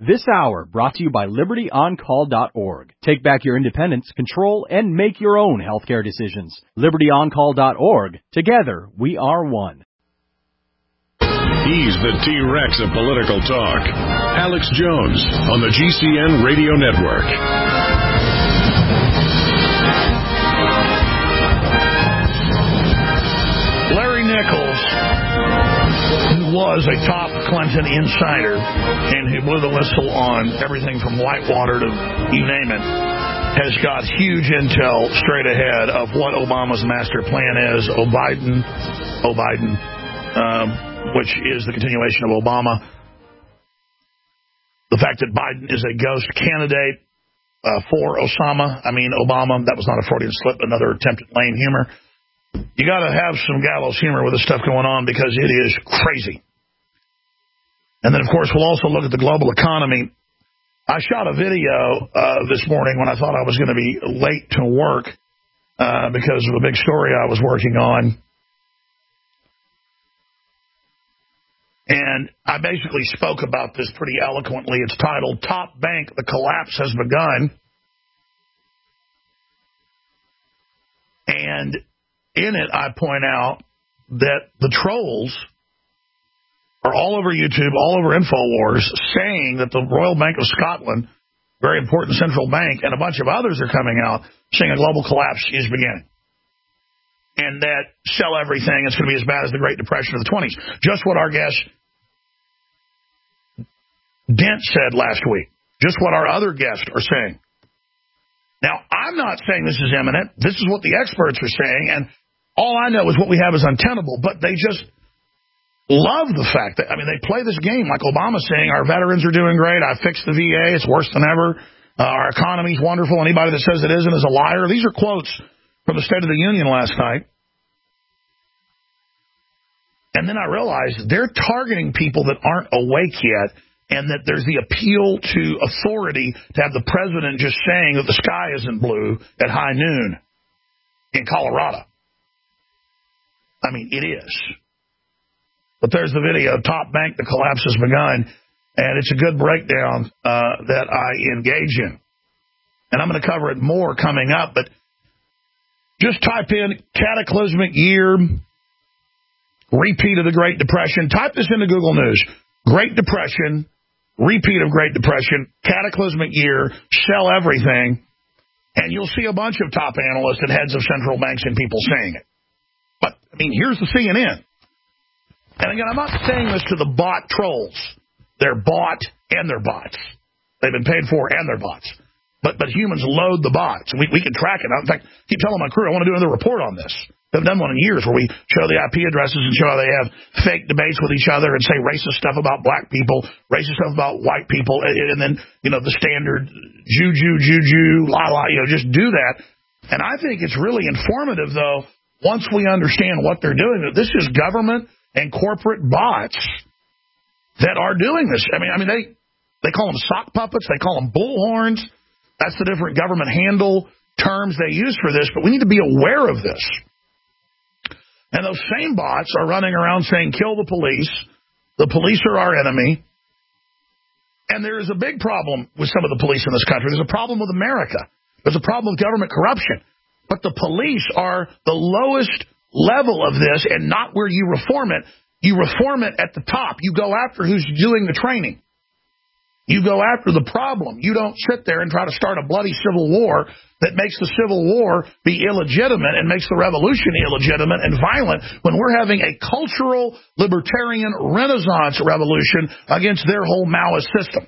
This hour brought to you by LibertyOnCall.org. Take back your independence, control, and make your own healthcare decisions. LibertyOnCall.org. Together, we are one. He's the T-Rex of political talk. Alex Jones on the GCN Radio Network. Larry Nichols, who was a top Clinton insider and who blew the whistle on everything from Whitewater to you name it, has got huge intel straight ahead of what Obama's master plan is. Biden, which is the continuation of Obama. The fact that Biden is a ghost candidate for Obama, that was not a Freudian slip, another attempt at lame humor. You got to have some gallows humor with this stuff going on because it is crazy. And then, of course, we'll also look at the global economy. I shot a video this morning when I thought I was going to be late to work because of a big story I was working on. And I basically spoke about this pretty eloquently. It's titled, Top Bank, the Collapse Has Begun. And in it, I point out that the trolls are all over YouTube, all over InfoWars, saying that the Royal Bank of Scotland, very important central bank, and a bunch of others are coming out saying a global collapse is beginning. And that sell everything, it's going to be as bad as the Great Depression of the 20s. Just what our guest Dent said last week. Just what our other guests are saying. Now, I'm not saying this is imminent. This is what the experts are saying, and all I know is what we have is untenable, but they just love the fact that, they play this game like Obama saying our veterans are doing great, I fixed the VA, it's worse than ever, our economy's wonderful, anybody that says it isn't is a liar. These are quotes from the State of the Union last night. And then I realized they're targeting people that aren't awake yet, and that there's the appeal to authority to have the president just saying that the sky isn't blue at high noon in Colorado. It is. But there's the video, Top Bank, the Collapse Has Begun, and it's a good breakdown that I engage in. And I'm going to cover it more coming up, but just type in cataclysmic year, repeat of the Great Depression. Type this into Google News. Great Depression, repeat of Great Depression, cataclysmic year, sell everything, and you'll see a bunch of top analysts and heads of central banks and people saying it. But, here's the CNN. And again, I'm not saying this to the bot trolls. They're bought and they're bots. They've been paid for and they're bots. But humans load the bots. We can track it. In fact, I keep telling my crew I want to do another report on this. They've done one in years where we show the IP addresses and show how they have fake debates with each other and say racist stuff about black people, racist stuff about white people, and then, the standard juju, la, just do that. And I think it's really informative, though, once we understand what they're doing, that this is government and corporate bots that are doing this. They call them sock puppets. They call them bullhorns. That's the different government handle terms they use for this, but we need to be aware of this. And those same bots are running around saying, kill the police. The police are our enemy. And there is a big problem with some of the police in this country. There's a problem with America. There's a problem with government corruption. But the police are the lowest level of this and not where you reform it. You reform it at the top. You go after who's doing the training. You go after the problem. You don't sit there and try to start a bloody civil war that makes the Civil War be illegitimate and makes the revolution illegitimate and violent when we're having a cultural libertarian renaissance revolution against their whole Maoist system.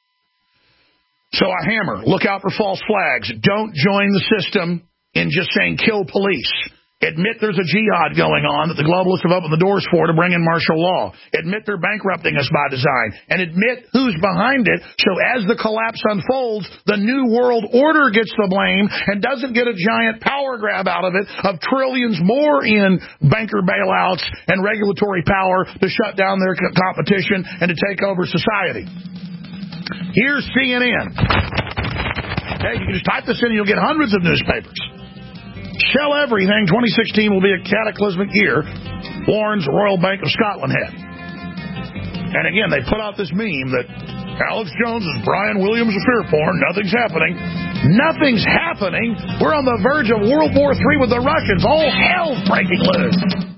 So I hammer, look out for false flags. Don't join the system in just saying kill police. Admit there's a jihad going on that the globalists have opened the doors for to bring in martial law. Admit they're bankrupting us by design. And admit who's behind it so as the collapse unfolds, the New World Order gets the blame and doesn't get a giant power grab out of it of trillions more in banker bailouts and regulatory power to shut down their competition and to take over society. Here's CNN. Okay, you can just type this in and you'll get hundreds of newspapers. Sell everything. 2016 will be a cataclysmic year, warns Royal Bank of Scotland head. And again, they put out this meme that Alex Jones is Brian Williams of Fear Porn. Nothing's happening. Nothing's happening. We're on the verge of World War III with the Russians. All hell's breaking loose.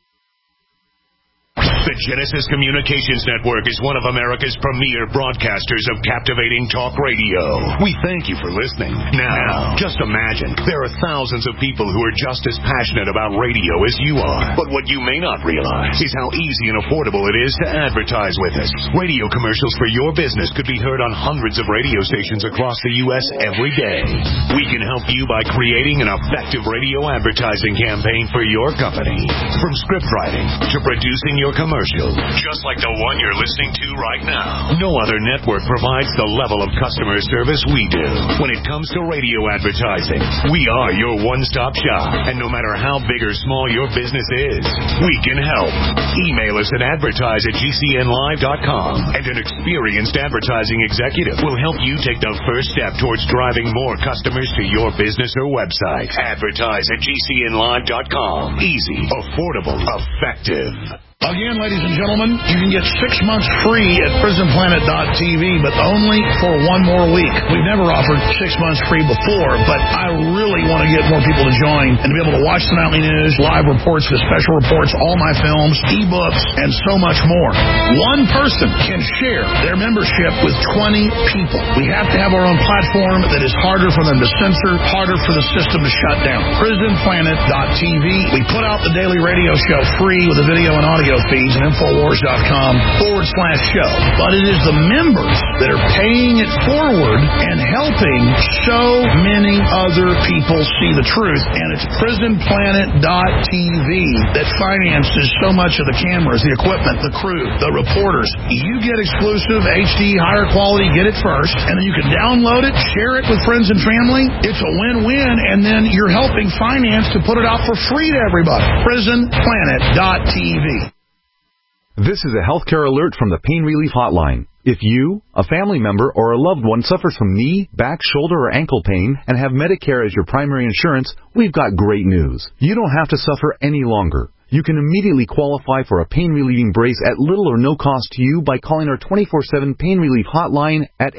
The Genesis Communications Network is one of America's premier broadcasters of captivating talk radio. We thank you for listening. Now, just imagine, there are thousands of people who are just as passionate about radio as you are. But what you may not realize is how easy and affordable it is to advertise with us. Radio commercials for your business could be heard on hundreds of radio stations across the U.S. every day. We can help you by creating an effective radio advertising campaign for your company. From script writing to producing your commercial, just like the one you're listening to right now. No other network provides the level of customer service we do. When it comes to radio advertising, we are your one-stop shop. And no matter how big or small your business is, we can help. Email us at advertise@gcnlive.com, and an experienced advertising executive will help you take the first step towards driving more customers to your business or website. Advertise@gcnlive.com. Easy, affordable, effective. Again, ladies and gentlemen, you can get 6 months free at prisonplanet.tv, but only for one more week. We've never offered 6 months free before, but I really want to get more people to join and to be able to watch the nightly news, live reports, the special reports, all my films, ebooks, and so much more. One person can share their membership with 20 people. We have to have our own platform that is harder for them to censor, harder for the system to shut down. prisonplanet.tv. We put out the daily radio show free with a video and audio feeds and Infowars.com/show. But it is the members that are paying it forward and helping so many other people see the truth. And it's prisonplanet.tv that finances so much of the cameras, the equipment, the crew, the reporters. You get exclusive HD, higher quality, get it first, and then you can download it, share it with friends and family. It's a win-win, and then you're helping finance to put it out for free to everybody. prisonplanet.tv. This is a healthcare alert from the Pain Relief Hotline. If you, a family member, or a loved one suffers from knee, back, shoulder, or ankle pain and have Medicare as your primary insurance, we've got great news. You don't have to suffer any longer. You can immediately qualify for a pain-relieving brace at little or no cost to you by calling our 24/7 Pain Relief Hotline at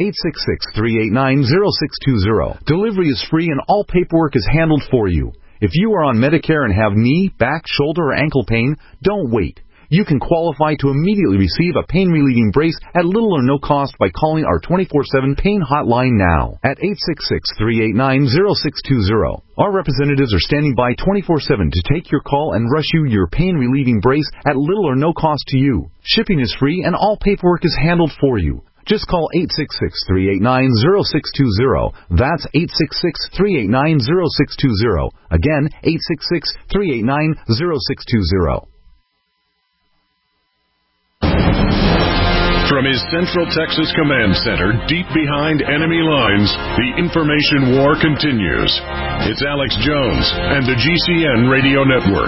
866-389-0620. Delivery is free and all paperwork is handled for you. If you are on Medicare and have knee, back, shoulder, or ankle pain, don't wait. You can qualify to immediately receive a pain-relieving brace at little or no cost by calling our 24/7 Pain Hotline now at 866-389-0620. Our representatives are standing by 24/7 to take your call and rush you your pain-relieving brace at little or no cost to you. Shipping is free and all paperwork is handled for you. Just call 866-389-0620. That's 866-389-0620. Again, 866-389-0620. From his Central Texas Command Center, deep behind enemy lines, the information war continues. It's Alex Jones and the GCN Radio Network.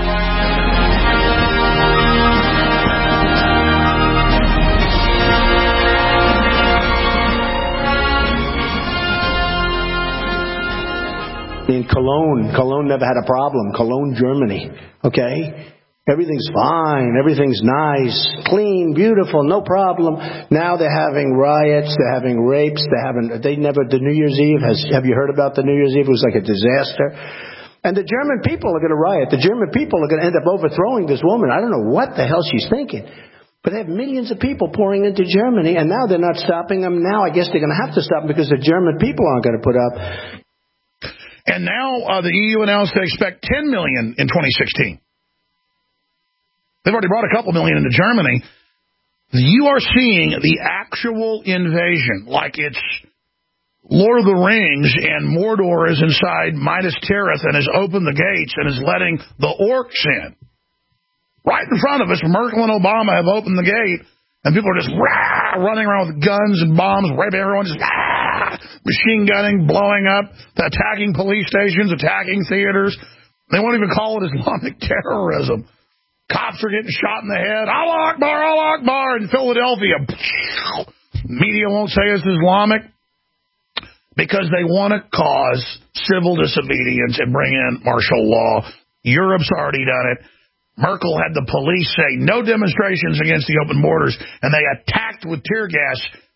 In Cologne never had a problem. Cologne, Germany. Okay? Everything's fine. Everything's nice, clean, beautiful, no problem. Now they're having riots. They're having rapes. The New Year's Eve. Have you heard about the New Year's Eve? It was like a disaster. And the German people are going to riot. The German people are going to end up overthrowing this woman. I don't know what the hell she's thinking. But they have millions of people pouring into Germany, and now they're not stopping them. Now I guess they're going to have to stop them because the German people aren't going to put up. And now the EU announced they expect 10 million in 2016. They've already brought a couple million into Germany. You are seeing the actual invasion, like it's Lord of the Rings and Mordor is inside Minas Tirith and has opened the gates and is letting the orcs in. Right in front of us, Merkel and Obama have opened the gate, and people are just running around with guns and bombs, raping everyone, just machine gunning, blowing up, attacking police stations, attacking theaters. They won't even call it Islamic terrorism. Cops are getting shot in the head. Allah Akbar, Allah Akbar in Philadelphia. Media won't say it's Islamic because they want to cause civil disobedience and bring in martial law. Europe's already done it. Merkel had the police say no demonstrations against the open borders, and they attacked with tear gas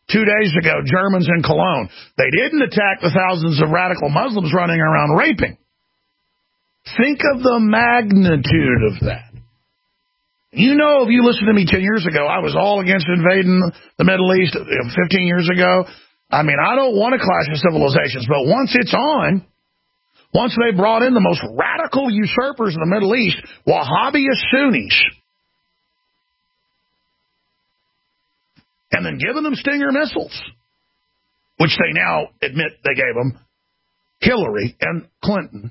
2 days ago, Germans in Cologne. They didn't attack the thousands of radical Muslims running around raping. Think of the magnitude of that. You know, if you listened to me 10 years ago, I was all against invading the Middle East 15 years ago. I mean, I don't want to clash of civilizations, but once it's on, once they brought in the most radical usurpers in the Middle East, Wahhabist Sunnis, and then giving them Stinger missiles, which they now admit they gave them, Hillary and Clinton,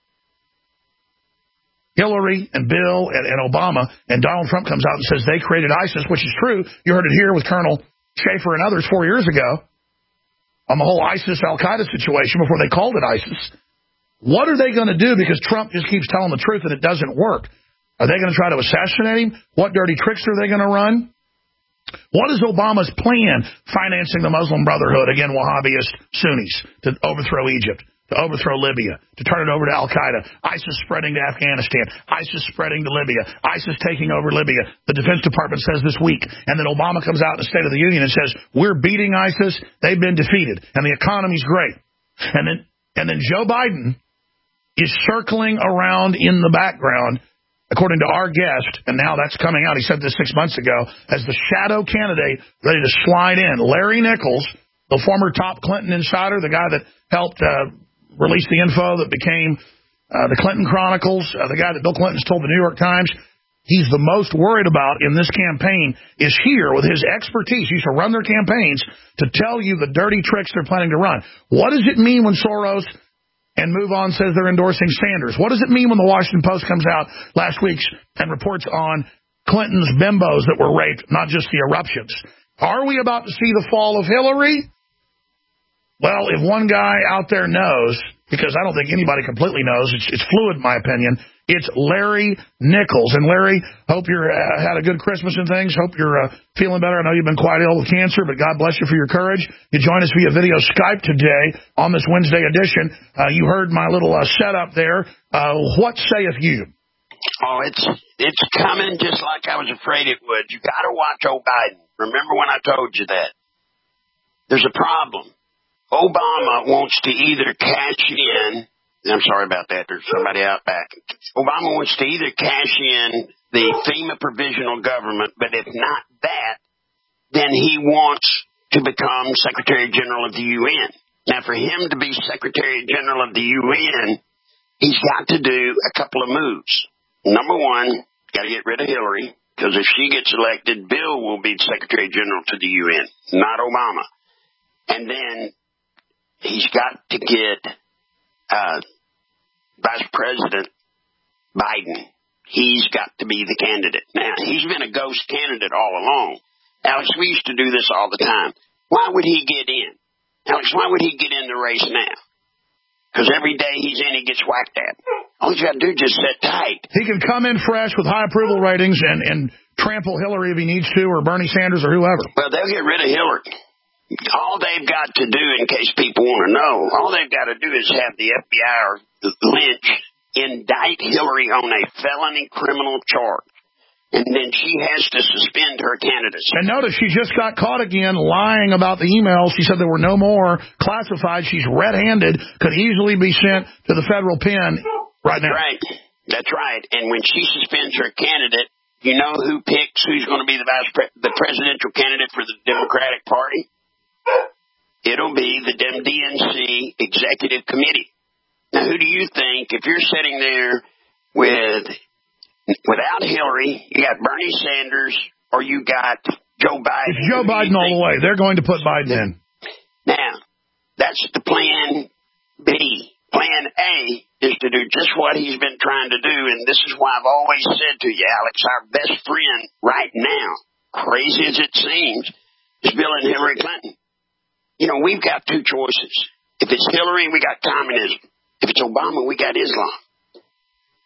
Hillary and Bill and Obama, and Donald Trump comes out and says they created ISIS, which is true. You heard it here with Colonel Schaefer and others 4 years ago on the whole ISIS-Al-Qaeda situation before they called it ISIS. What are they going to do? Because Trump just keeps telling the truth and it doesn't work. Are they going to try to assassinate him? What dirty tricks are they going to run? What is Obama's plan financing the Muslim Brotherhood, again, Wahhabist Sunnis, to overthrow Egypt, to overthrow Libya, to turn it over to Al-Qaeda, ISIS spreading to Afghanistan, ISIS spreading to Libya, ISIS taking over Libya, the Defense Department says this week, and then Obama comes out in the State of the Union and says, we're beating ISIS, they've been defeated, and the economy's great. And then Joe Biden is circling around in the background, according to our guest, and now that's coming out, he said this 6 months ago, as the shadow candidate ready to slide in. Larry Nichols, the former top Clinton insider, the guy that helped release the info that became the Clinton Chronicles, the guy that Bill Clinton's told the New York Times, he's the most worried about in this campaign, is here with his expertise. He used to run their campaigns to tell you the dirty tricks they're planning to run. What does it mean when Soros and MoveOn says they're endorsing Sanders? What does it mean when the Washington Post comes out last week and reports on Clinton's bimbos that were raped, not just the eruptions? Are we about to see the fall of Hillary? Well, if one guy out there knows, because I don't think anybody completely knows, it's fluid in my opinion, it's Larry Nichols. And Larry, hope you had a good Christmas and things. Hope you're feeling better. I know you've been quite ill with cancer, but God bless you for your courage. You join us via video Skype today on this Wednesday edition. You heard my little setup there. What sayeth you? Oh, it's coming just like I was afraid it would. You got to watch Joe Biden. Remember when I told you that? There's a problem. Obama wants to either cash in. I'm sorry about that. There's somebody out back. Obama wants to either cash in the FEMA provisional government, but if not that, then he wants to become Secretary General of the UN. Now, for him to be Secretary General of the UN, he's got to do a couple of moves. Number one, got to get rid of Hillary, because if she gets elected, Bill will be Secretary General to the UN, not Obama. And then he's got to get Vice President Biden. He's got to be the candidate. Now, he's been a ghost candidate all along. Alex, we used to do this all the time. Why would he get in? Alex, why would he get in the race now? Because every day he's in, he gets whacked at. All he's got to do is just sit tight. He can come in fresh with high approval ratings and trample Hillary if he needs to, or Bernie Sanders or whoever. Well, they'll get rid of Hillary. All they've got to do, in case people want to know, all they've got to do is have the FBI or Lynch indict Hillary on a felony criminal charge. And then she has to suspend her candidacy. And notice she just got caught again lying about the emails. She said there were no more classified. She's red-handed, could easily be sent to the federal pen right now. That's right. And when she suspends her candidate, you know who picks who's going to be the presidential candidate for the Democratic Party? It'll be the DNC Executive Committee. Now, who do you think, if you're sitting there without Hillary, you got Bernie Sanders, or you got Joe Biden? It's Joe Biden all the way. They're going to put Biden in. Now, that's the plan B. Plan A is to do just what he's been trying to do, and this is why I've always said to you, Alex, our best friend right now, crazy as it seems, is Bill and Hillary Clinton. You know, we've got two choices. If it's Hillary, we got communism. If it's Obama, we got Islam.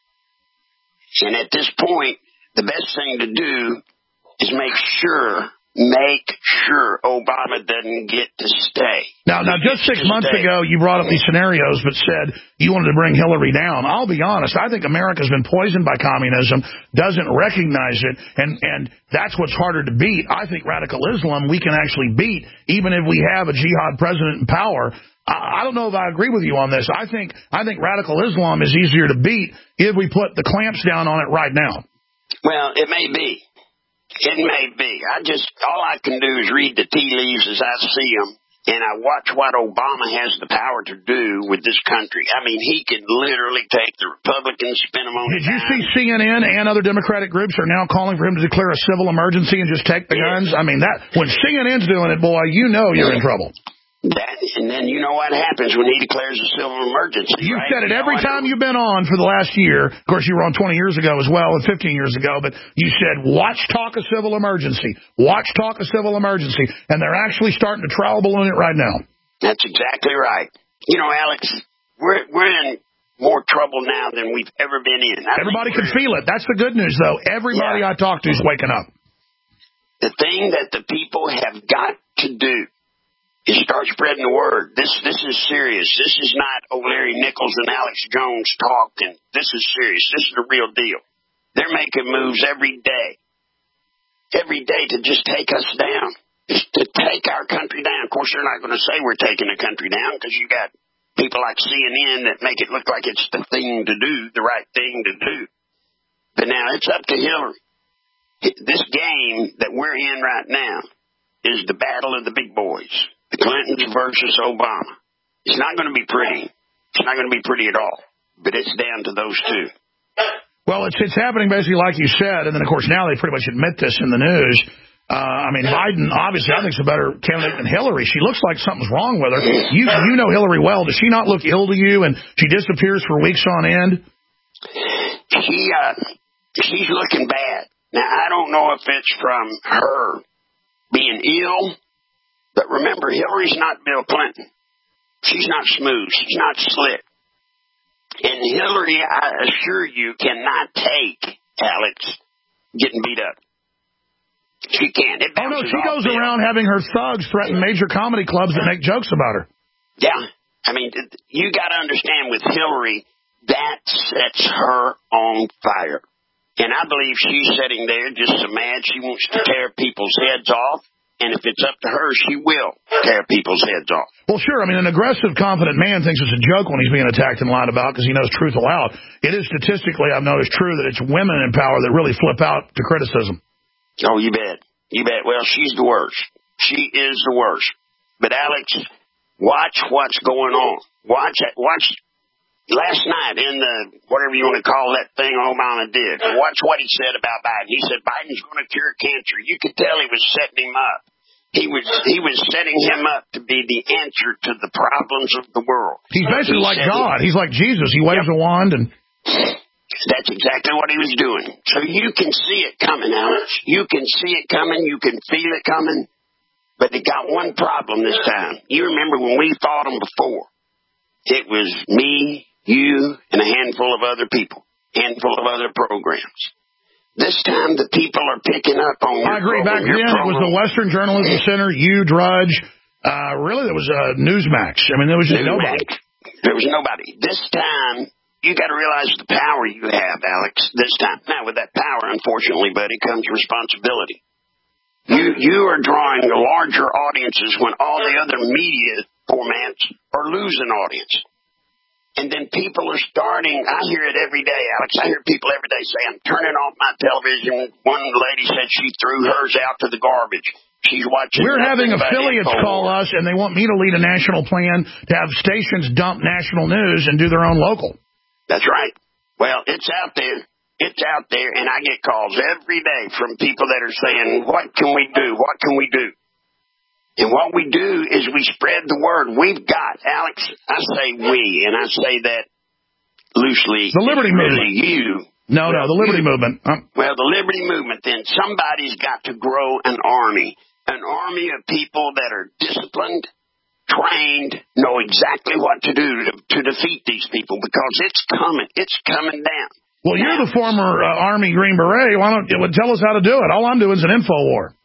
And at this point, the best thing to do is make sure make sure Obama doesn't get to stay. Now, just 6 months ago, you brought up these scenarios, but said you wanted to bring Hillary down. I'll be honest. I think America's been poisoned by communism, doesn't recognize it, and that's what's harder to beat. I think radical Islam we can actually beat, even if we have a jihad president in power. I don't know if I agree with you on this. I think radical Islam is easier to beat if we put the clamps down on it right now. Well, it may be. It may be. All I can do is read the tea leaves as I see them, and I watch what Obama has the power to do with this country. I mean, he can literally take the Republicans, spin them on. Did you see CNN and other Democratic groups are now calling for him to declare a civil emergency and just take the guns? I mean, when CNN's doing it, boy, you know you're in trouble. And then you know what happens when he declares a civil emergency. You said it every time you've been on for the last year. Of course, you were on 20 years ago as well and 15 years ago, but you said, watch talk of civil emergency. Watch talk of civil emergency. And they're actually starting to trial balloon it right now. That's exactly right. You know, Alex, we're in more trouble now than we've ever been in. Everybody can feel it. That's the good news, though. Everybody I talk to is waking up. The thing that the people have got to do is start spreading the word. This is serious. This is not Larry Nichols and Alex Jones talking. This is serious. This is the real deal. They're making moves every day to just take us down, just to take our country down. Of course, they're not going to say we're taking the country down because you got people like CNN that make it look like it's the thing to do, the right thing to do. But now it's up to Hillary. This game that we're in right now is the battle of the big boys. The Clintons versus Obama. It's not going to be pretty. It's not going to be pretty at all. But it's down to those two. Well, it's happening basically like you said, and then, of course, now they pretty much admit this in the news. I mean, Biden, obviously, I think is a better candidate than Hillary. She looks like something's wrong with her. You know Hillary well. Does she not look ill to you, and she disappears for weeks on end? She's looking bad. Now, I don't know if it's from her being ill. But remember, Hillary's not Bill Clinton. She's not smooth. She's not slick. And Hillary, I assure you, cannot take Alex getting beat up. She can't. Oh, no, she goes around having her thugs threaten major comedy clubs that make jokes about her. Yeah. I mean, you got to understand with Hillary, that sets her on fire. And I believe she's sitting there just so mad she wants to tear people's heads off. And if it's up to her, she will tear people's heads off. Well, sure. I mean, an aggressive, confident man thinks it's a joke when he's being attacked and lied about because he knows truth aloud. It is statistically, I've noticed, true that it's women in power that really flip out to criticism. Oh, you bet. You bet. Well, she's the worst. She is the worst. But, Alex, watch what's going on. Watch last night in the, whatever you want to call that thing Obama did. Watch what he said about Biden. He said Biden's going to cure cancer. You could tell he was setting him up. He was setting him up to be the answer to the problems of the world. He's basically like God. He's like Jesus. He waves a wand and... That's exactly what he was doing. So you can see it coming, Alex. You can see it coming. You can feel it coming. But they got one problem this time. You remember when we fought them before. It was me, you, and a handful of other people. Handful of other programs. This time the people are picking up on your I agree. program, Back then it was the Western Journalism Center, you, Drudge. Really, there was Newsmax. I mean, there was just nobody. There was nobody. This time, you got to realize the power you have, Alex, this time. Now, with that power, unfortunately, buddy, comes responsibility. You are drawing larger audiences when all the other media formats are losing audience. And then people are starting, I hear it every day, Alex. I hear people every day say, I'm turning off my television. One lady said she threw hers out to the garbage. She's watching. We're having affiliates call us, and they want me to lead a national plan to have stations dump national news and do their own local. That's right. Well, it's out there. It's out there, and I get calls every day from people that are saying, what can we do? What can we do? And what we do is we spread the word. We've got, Alex, I say we, and I say that loosely. The Liberty Movement. Really you. No, the Liberty Movement. Well, the Liberty Movement, then somebody's got to grow an army of people that are disciplined, trained, know exactly what to do to defeat these people because it's coming. It's coming down. Well, you're the former Army Green Beret. Why don't you tell us how to do it? All I'm doing is an info war.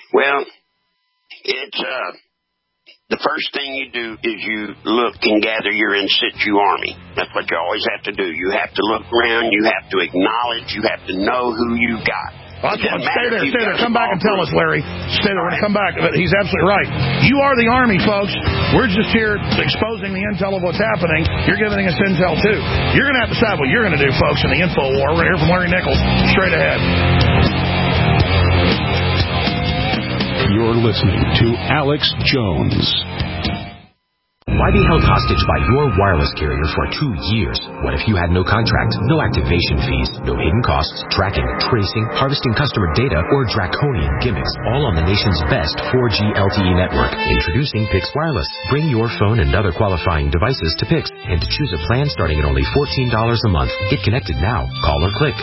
Well, it's the first thing you do is you look and gather your in situ army. That's what you always have to do. You have to look around. You have to acknowledge. You have to know who you got. Stay there. Come back and tell us, Larry. Stay there. We're going to come back. He's absolutely right. You are the Army, folks. We're just here exposing the intel of what's happening. You're giving us intel, too. You're going to have to decide what you're going to do, folks, in the info war. We're going to hear from Larry Nichols straight ahead. You're listening to Alex Jones. Why be held hostage by your wireless carrier for 2 years? What if you had no contract, no activation fees, no hidden costs, tracking, tracing, harvesting customer data, or draconian gimmicks, all on the nation's best 4G LTE network? Introducing Pix Wireless. Bring your phone and other qualifying devices to Pix and choose a plan starting at only $14 a month. Get connected now. Call or click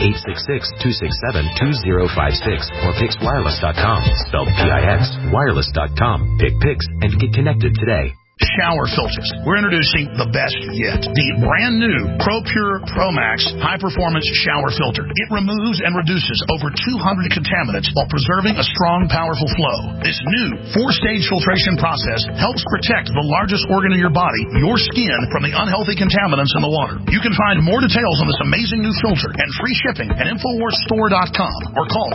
1-866-267-2056 or PixWireless.com. Spelled P-I-X. Wireless.com. Pick Pix and get connected today. Shower filters. We're introducing the best yet. The brand new ProPure ProMax high-performance shower filter. It removes and reduces over 200 contaminants while preserving a strong, powerful flow. This new 4-stage filtration process helps protect the largest organ in your body, your skin, from the unhealthy contaminants in the water. You can find more details on this amazing new filter and free shipping at InfoWarsStore.com or call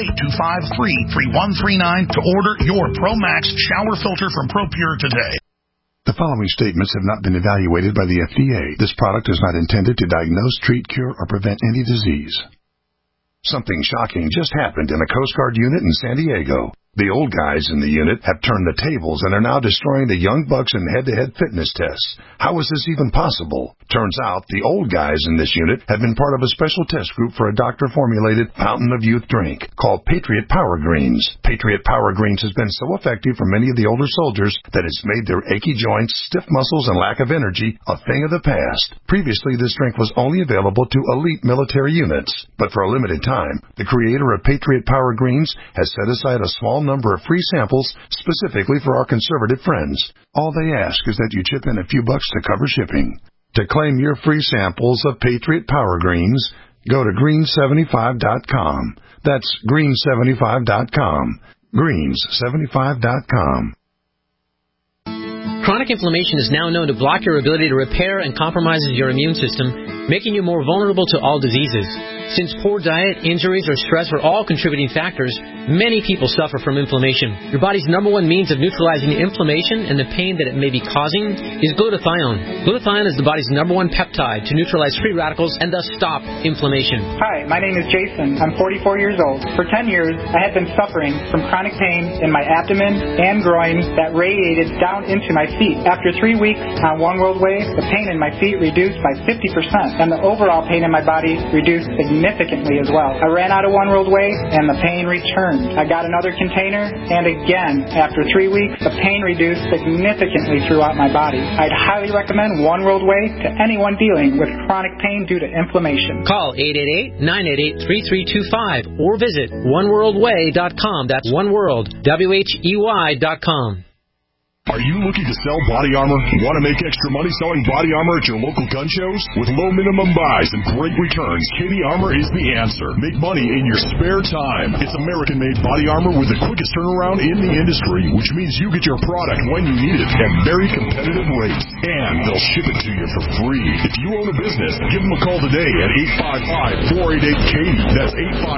888-253-3139 to order your ProMax shower filter from ProPure today. The following statements have not been evaluated by the FDA. This product is not intended to diagnose, treat, cure, or prevent any disease. Something shocking just happened in a Coast Guard unit in San Diego. The old guys in the unit have turned the tables and are now destroying the young bucks in head-to-head fitness tests. How is this even possible? Turns out the old guys in this unit have been part of a special test group for a doctor-formulated fountain of youth drink called Patriot Power Greens. Patriot Power Greens has been so effective for many of the older soldiers that it's made their achy joints, stiff muscles, and lack of energy a thing of the past. Previously, this drink was only available to elite military units, but for a limited time, the creator of Patriot Power Greens has set aside a small number of free samples specifically for our conservative friends. All they ask is that you chip in a few bucks to cover shipping. To claim your free samples of Patriot Power Greens, go to greens75.com. That's greens75.com. Greens75.com. Chronic inflammation is now known to block your ability to repair and compromises your immune system, making you more vulnerable to all diseases. Since poor diet, injuries, or stress are all contributing factors, many people suffer from inflammation. Your body's number one means of neutralizing inflammation and the pain that it may be causing is glutathione. Glutathione is the body's number one peptide to neutralize free radicals and thus stop inflammation. Hi, my name is Jason. I'm 44 years old. For 10 years, I had been suffering from chronic pain in my abdomen and groin that radiated down into my feet. After 3 weeks on One World Way, the pain in my feet reduced by 50%, and the overall pain in my body reduced significantly as well. I ran out of One World Way, and the pain returned. I got another container, and again, after 3 weeks, the pain reduced significantly throughout my body. I'd highly recommend One World Way to anyone dealing with chronic pain due to inflammation. Call 888-988-3325 or visit oneworldway.com. That's oneworld, WHEY.com. Are you looking to sell body armor? Want to make extra money selling body armor at your local gun shows? With low minimum buys and great returns, Katie Armor is the answer. Make money in your spare time. It's American-made body armor with the quickest turnaround in the industry, which means you get your product when you need it at very competitive rates. And they'll ship it to you for free. If you own a business, give them a call today at 855-488-KATIE. That's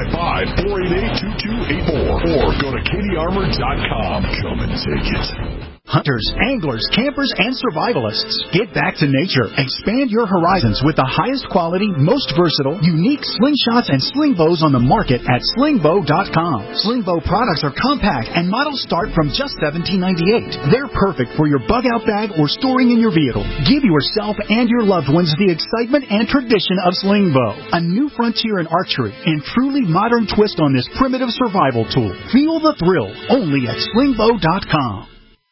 855-488-2284. Or go to KatieArmor.com. Come and take it. Hunters, anglers, campers, and survivalists. Get back to nature. Expand your horizons with the highest quality, most versatile, unique slingshots and sling bows on the market at slingbow.com. Slingbow products are compact and models start from just $17.98. They're perfect for your bug-out bag or storing in your vehicle. Give yourself and your loved ones the excitement and tradition of Slingbow, a new frontier in archery and truly modern twist on this primitive survival tool. Feel the thrill only at slingbow.com.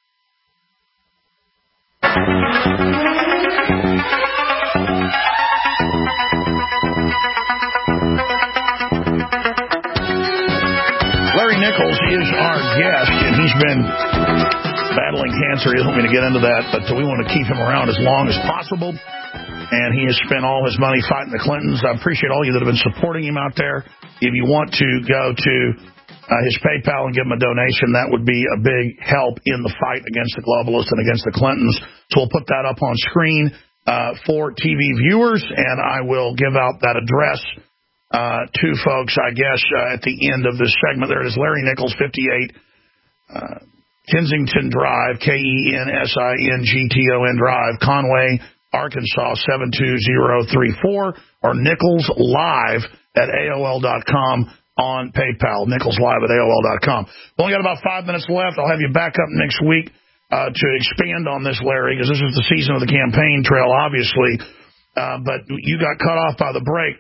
Larry Nichols is our guest, and he's been battling cancer. He doesn't want me to get into that, but we want to keep him around as long as possible. And he has spent all his money fighting the Clintons. I appreciate all you that have been supporting him out there. If you want to go to his PayPal and give him a donation. That would be a big help in the fight against the globalists and against the Clintons. So we'll put that up on screen for TV viewers, and I will give out that address to folks, I guess, at the end of this segment. There it is, Larry Nichols, 58 Kensington Drive, KENSINGTON Drive, Conway, Arkansas, 72034, or Nichols Live at AOL.com on PayPal, Nichols Live at AOL.com. We've only got about 5 minutes left. I'll have you back up next week to expand on this, Larry, because this is the season of the campaign trail, obviously. But you got cut off by the break.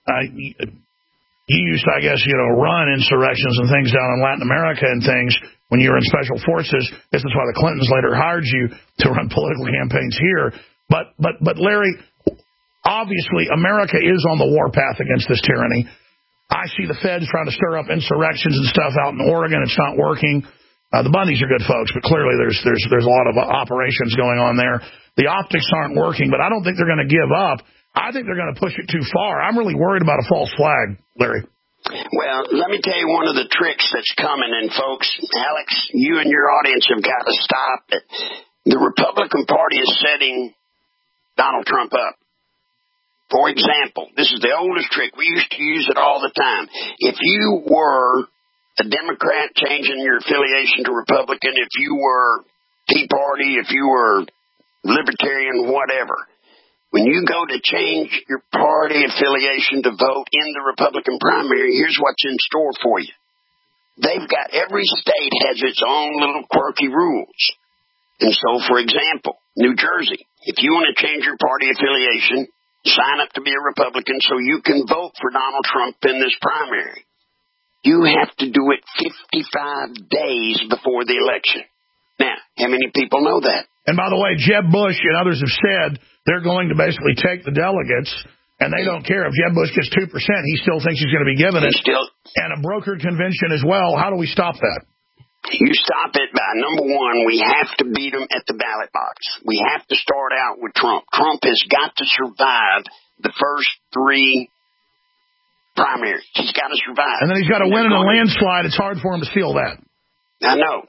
You used to, I guess, run insurrections and things down in Latin America and things when you were in special forces. This is why the Clintons later hired you to run political campaigns here. But Larry, obviously America is on the warpath against this tyranny. I see the feds trying to stir up insurrections and stuff out in Oregon. It's not working. The Bundys are good folks, but clearly there's a lot of operations going on there. The optics aren't working, but I don't think they're going to give up. I think they're going to push it too far. I'm really worried about a false flag, Larry. Well, let me tell you one of the tricks that's coming, and folks, Alex, you and your audience have got to stop it. The Republican Party is setting Donald Trump up. For example, this is the oldest trick. We used to use it all the time. If you were a Democrat changing your affiliation to Republican, if you were Tea Party, if you were Libertarian, whatever, when you go to change your party affiliation to vote in the Republican primary, here's what's in store for you. They've got, every state has its own little quirky rules. And so, for example, New Jersey, if you want to change your party affiliation, sign up to be a Republican so you can vote for Donald Trump in this primary. You have to do it 55 days before the election. Now, how many people know that? And by the way, Jeb Bush and others have said they're going to basically take the delegates, and they don't care. If Jeb Bush gets 2%, he still thinks he's going to be given it. And a brokered convention as well. How do we stop that? You stop it by, number one, we have to beat them at the ballot box. We have to start out with Trump. Trump has got to survive the first 3 primaries. He's got to survive. And then he's got to win in a landslide. It's hard for him to steal that. I know.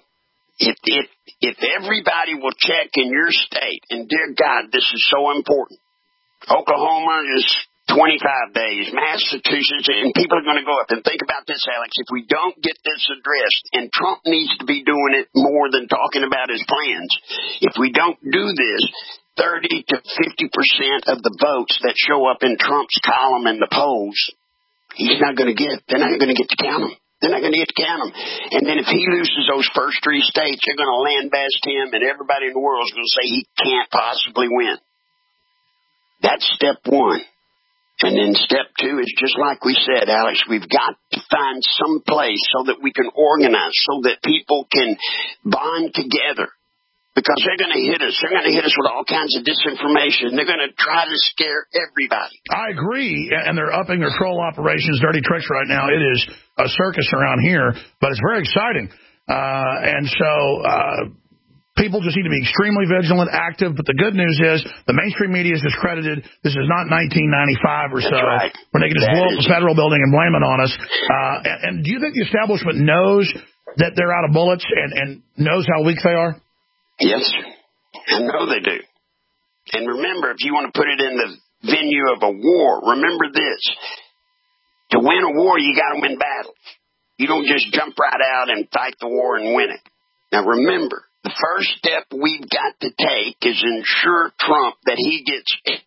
If everybody will check in your state, and dear God, this is so important. Oklahoma is 25 days, Massachusetts, and people are going to go up. And think about this, Alex. If we don't get this addressed, and Trump needs to be doing it more than talking about his plans, if we don't do this, 30 to 50% of the votes that show up in Trump's column in the polls, he's not going to get. They're not going to get to count them. They're not going to get to count them. And then if he loses those first 3 states, they're going to lambast him, and everybody in the world is going to say he can't possibly win. That's step 1. And then step 2 is just like we said, Alex, we've got to find some place so that we can organize, so that people can bond together. Because they're going to hit us. They're going to hit us with all kinds of disinformation. They're going to try to scare everybody. I agree, and they're upping their troll operations, dirty tricks right now. It is a circus around here, but it's very exciting. And so people just need to be extremely vigilant, active. But the good news is the mainstream media is discredited. This is not 1995 or so. That's right. When they can just blow up the federal building and blame it on us. And do you think the establishment knows that they're out of bullets and knows how weak they are? Yes, I know they do. And remember, if you want to put it in the venue of a war, remember this. To win a war, you got to win battles. You don't just jump right out and fight the war and win it. Now remember, the first step we've got to take is ensure Trump that he gets it.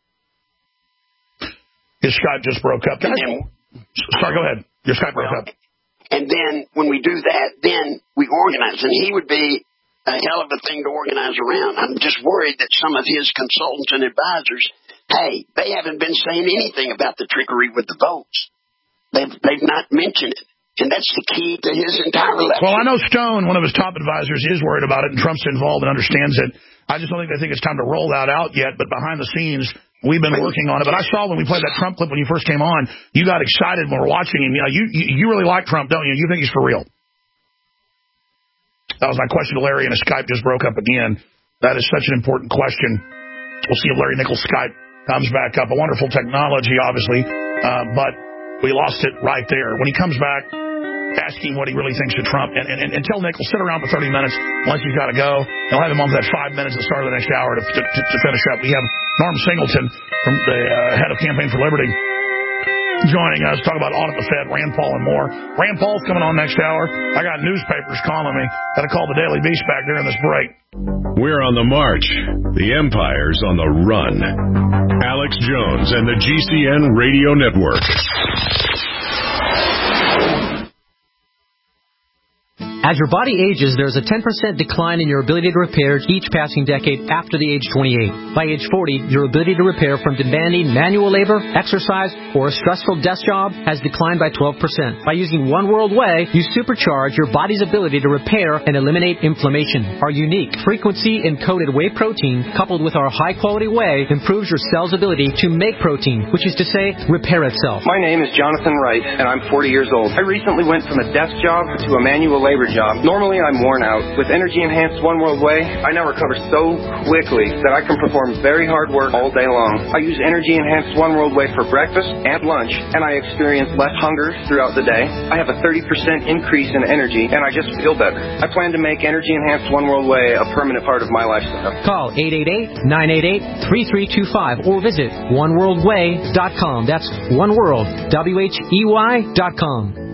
His Skype just broke up. Sorry, go ahead. Your Skype broke up. And then when we do that, then we organize. And he would be a hell of a thing to organize around. I'm just worried that some of his consultants and advisors, hey, they haven't been saying anything about the trickery with the votes. They've not mentioned it. And that's the key to his entire election. Well, I know Stone, one of his top advisors, is worried about it, and Trump's involved and understands it. I just don't think they think it's time to roll that out yet, but behind the scenes, we've been working on it. But I saw when we played that Trump clip when you first came on, you got excited when we were watching him. You really like Trump, don't you? You think he's for real. That was my question to Larry, and his Skype just broke up again. That is such an important question. We'll see if Larry Nichols' Skype comes back up. A wonderful technology, obviously, but we lost it right there. When he comes back, asking what he really thinks of Trump. And tell Nick, we'll sit around for 30 minutes unless he's got to go. He'll have him on for that 5 minutes at the start of the next hour to finish up. We have Norm Singleton, from the head of Campaign for Liberty, joining us, talk about audit the Fed, Rand Paul, and more. Rand Paul's coming on next hour. I got newspapers calling me. Got to call the Daily Beast back during this break. We're on the march. The empire's on the run. Alex Jones and the GCN Radio Network. As your body ages, there's a 10% decline in your ability to repair each passing decade after the age 28. By age 40, your ability to repair from demanding manual labor, exercise, or a stressful desk job has declined by 12%. By using One World Whey, you supercharge your body's ability to repair and eliminate inflammation. Our unique frequency-encoded whey protein, coupled with our high-quality whey, improves your cell's ability to make protein, which is to say, repair itself. My name is Jonathan Wright, and I'm 40 years old. I recently went from a desk job to a manual labor job. Normally, I'm worn out. With Energy Enhanced One World Whey, I now recover so quickly that I can perform very hard work all day long. I use Energy Enhanced One World Whey for breakfast and lunch, and I experience less hunger throughout the day. I have a 30% increase in energy, and I just feel better. I plan to make Energy Enhanced One World Whey a permanent part of my lifestyle. Call 888-988-3325 or visit oneworldwhey.com. That's oneworld, WHEY.com.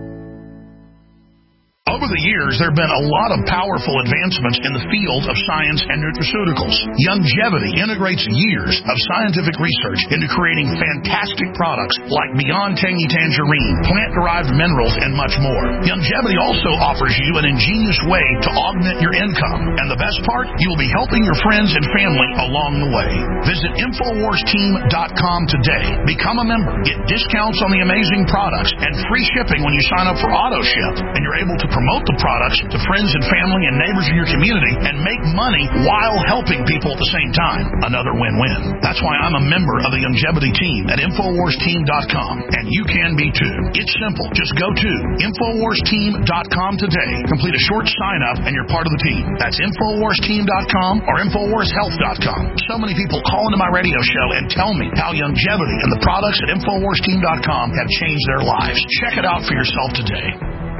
Over the years, there have been a lot of powerful advancements in the field of science and nutraceuticals. Youngevity integrates years of scientific research into creating fantastic products like Beyond Tangy Tangerine, plant-derived minerals, and much more. Youngevity also offers you an ingenious way to augment your income. And the best part, you will be helping your friends and family along the way. Visit InfoWarsTeam.com today. Become a member. Get discounts on the amazing products and free shipping when you sign up for AutoShip. And you're able to promote the products to friends and family and neighbors in your community and make money while helping people at the same time. Another win-win. That's why I'm a member of the Youngevity team at InfoWarsTeam.com, and you can be too. It's simple. Just go to InfoWarsTeam.com today. Complete a short sign-up, and you're part of the team. That's InfoWarsTeam.com or InfoWarsHealth.com. So many people call into my radio show and tell me how Youngevity and the products at InfoWarsTeam.com have changed their lives. Check it out for yourself today.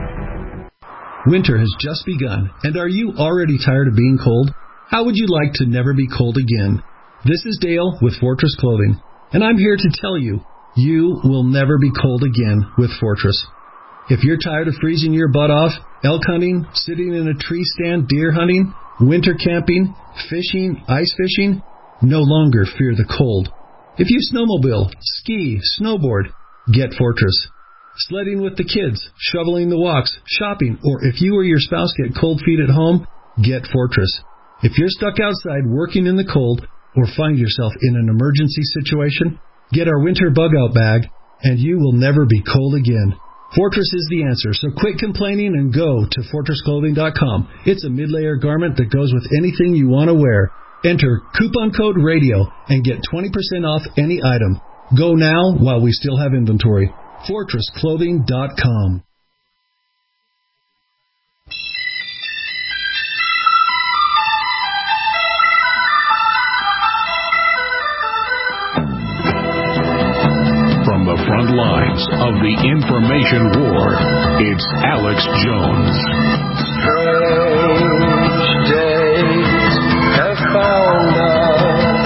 Winter has just begun, and are you already tired of being cold? How would you like to never be cold again? This is Dale with Fortress Clothing, and I'm here to tell you, you will never be cold again with Fortress. If you're tired of freezing your butt off, elk hunting, sitting in a tree stand, deer hunting, winter camping, fishing, ice fishing, no longer fear the cold. If you snowmobile, ski, snowboard, get Fortress. Sledding with the kids, shoveling the walks, shopping, or if you or your spouse get cold feet at home, get Fortress. If you're stuck outside working in the cold or find yourself in an emergency situation, get our winter bug-out bag, and you will never be cold again. Fortress is the answer, so quit complaining and go to FortressClothing.com. It's a mid-layer garment that goes with anything you want to wear. Enter coupon code RADIO and get 20% off any item. Go now while we still have inventory. FortressClothing.com. From the front lines of the information war, it's Alex Jones. Strange days have found us.